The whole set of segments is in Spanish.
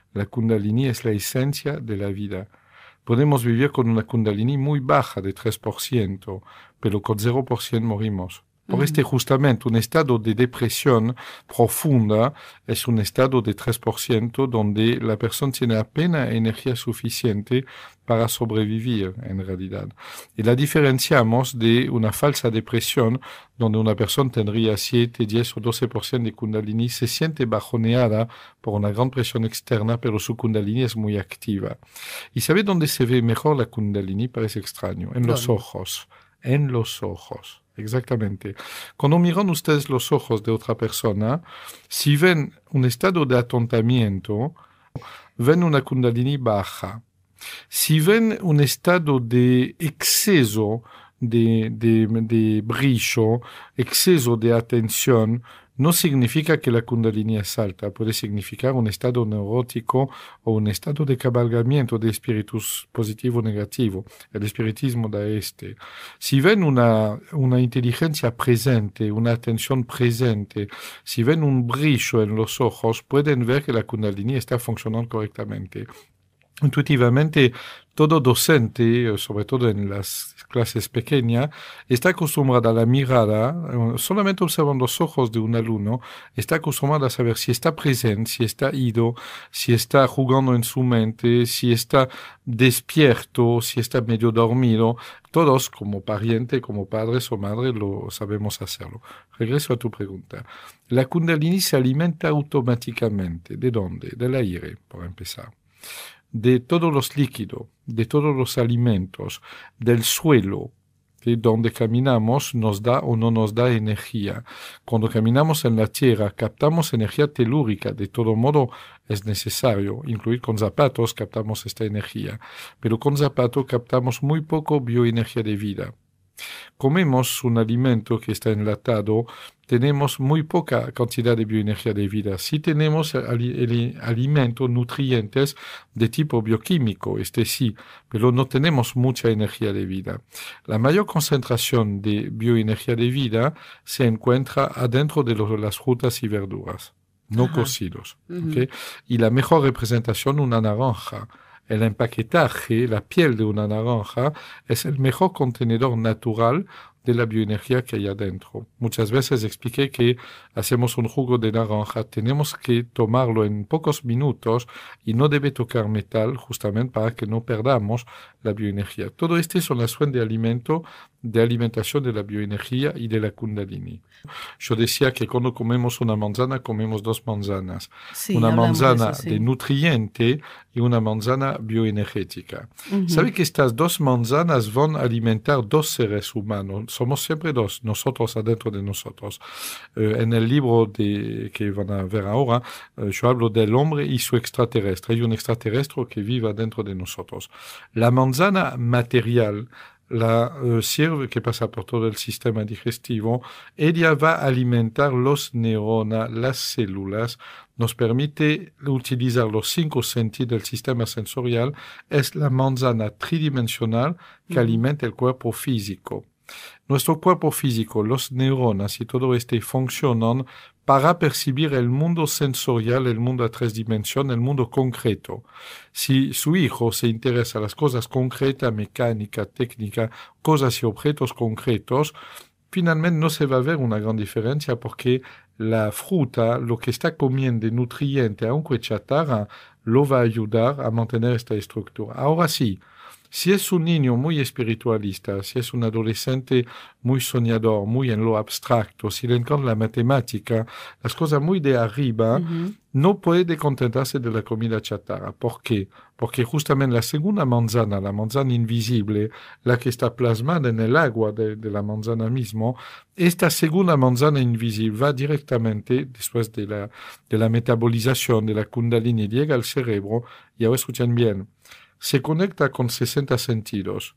La Kundalini es la esencia de la vida. Podemos vivir con una Kundalini muy baja de 3%, pero con 0% morimos. Por justamente un estado de depresión profunda es un estado de 3% donde la persona tiene apenas energía suficiente para sobrevivir en realidad. Y la diferenciamos de una falsa depresión donde una persona tendría 7, 10 o 12% de Kundalini, se siente bajoneada por una gran presión externa, pero su Kundalini es muy activa. ¿Y sabe dónde se ve mejor la Kundalini? Parece extraño. En los ¿Dónde? ojos. En los ojos. Exactamente. Cuando miran ustedes los ojos de otra persona, si ven un estado de atontamiento, ven una Kundalini baja. Si ven un estado de exceso de brillo, exceso de atención, no significa que la Kundalini es alta, puede significar un estado neurótico o un estado de cabalgamiento de espíritus positivo o negativo. El espiritismo da este. Si ven una inteligencia presente, una atención presente, si ven un brillo en los ojos, pueden ver que la Kundalini está funcionando correctamente. Intuitivamente, todo docente, sobre todo en las clases pequeñas, está acostumbrado a la mirada, solamente observando los ojos de un alumno, está acostumbrado a saber si está presente, si está ido, si está jugando en su mente, si está despierto, si está medio dormido. Todos, como pariente, como padres o madres, lo sabemos hacerlo. Regreso a tu pregunta. La Kundalini se alimenta automáticamente. ¿De dónde? Del aire, por empezar, de todos los líquidos, de todos los alimentos, del suelo, que donde caminamos nos da o no nos da energía. Cuando caminamos en la tierra captamos energía telúrica, de todo modo es necesario, incluir con zapatos captamos esta energía, pero con zapatos captamos muy poco bioenergía de vida. Comemos un alimento que está enlatado, tenemos muy poca cantidad de bioenergía de vida. Sí tenemos alimentos, nutrientes de tipo bioquímico, este sí, pero no tenemos mucha energía de vida. La mayor concentración de bioenergía de vida se encuentra adentro de las frutas y verduras, no Ajá. cocidos. ¿Okay? Y la mejor representación, una naranja. El empaquetaje, la piel de una naranja, es el mejor contenedor natural de la bioenergía que hay adentro. Muchas veces expliqué que hacemos un jugo de naranja, tenemos que tomarlo en pocos minutos y no debe tocar metal justamente para que no perdamos la bioenergía. Todo esto son las fuentes de alimentación de la bioenergía y de la Kundalini. Yo decía que cuando comemos una manzana, comemos dos manzanas. Sí, Una hablamos de eso, manzana de sí. nutriente y una manzana bioenergética. Ujú. ¿Sabe que estas dos manzanas van a alimentar dos seres humanos? Somos siempre dos, nosotros adentro de nosotros. En el libro que van a ver ahora, yo hablo del hombre y su extraterrestre. Hay un extraterrestre que vive dentro de nosotros. La manzana material, la sirve que pasa por todo el sistema digestivo, ella va a alimentar los neuronas, las células, nos permite utilizar los 5 sentidos del sistema sensorial, es la manzana tridimensional que alimenta el cuerpo físico. Nuestro cuerpo físico, los neuronas y todo esto funcionan para percibir el mundo sensorial, el mundo a 3 dimensiones, el mundo concreto. Si su hijo se interesa a las cosas concretas, mecánica, técnica, cosas y objetos concretos, finalmente no se va a ver una gran diferencia porque la fruta, lo que está comiendo de nutriente, aunque chatarra, lo va a ayudar a mantener esta estructura. Ahora sí, si es un niño muy espiritualista, si es un adolescente muy soñador, muy en lo abstracto, si le encanta la matemática, las cosas muy de arriba, Ujú. no puede contentarse de la comida chatarra. ¿Por qué? Porque justamente la segunda manzana, la manzana invisible, la que está plasmada en el agua de la manzana mismo, esta segunda manzana invisible va directamente, después de la metabolización de la Kundalini, llega al cerebro, y ahora escuchen bien, se conecta con 60 sentidos,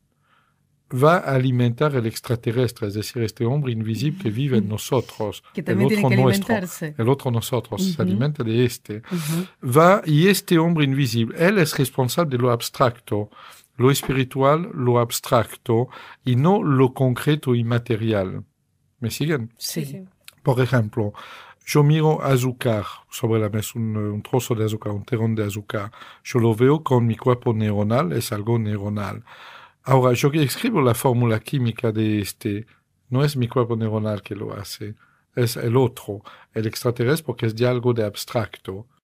va a alimentar el extraterrestre, es decir, este hombre invisible que vive en nosotros, Que también tiene que alimentarse. el otro nosotros, se Ujú, alimenta de este. ujú. Va, y este hombre invisible, él es responsable de lo abstracto, lo espiritual, lo abstracto, y no lo concreto y material. ¿Me siguen? Sí. Por ejemplo, Yo miro azúcar sobre la mesa, un trozo de azúcar, un terrón de azúcar. Yo lo veo con mi cuerpo neuronal, es algo neuronal. Ahora, yo que escribo la fórmula química de no es mi cuerpo neuronal que lo hace, es el otro, el extraterrestre, porque es ya algo de abstracto.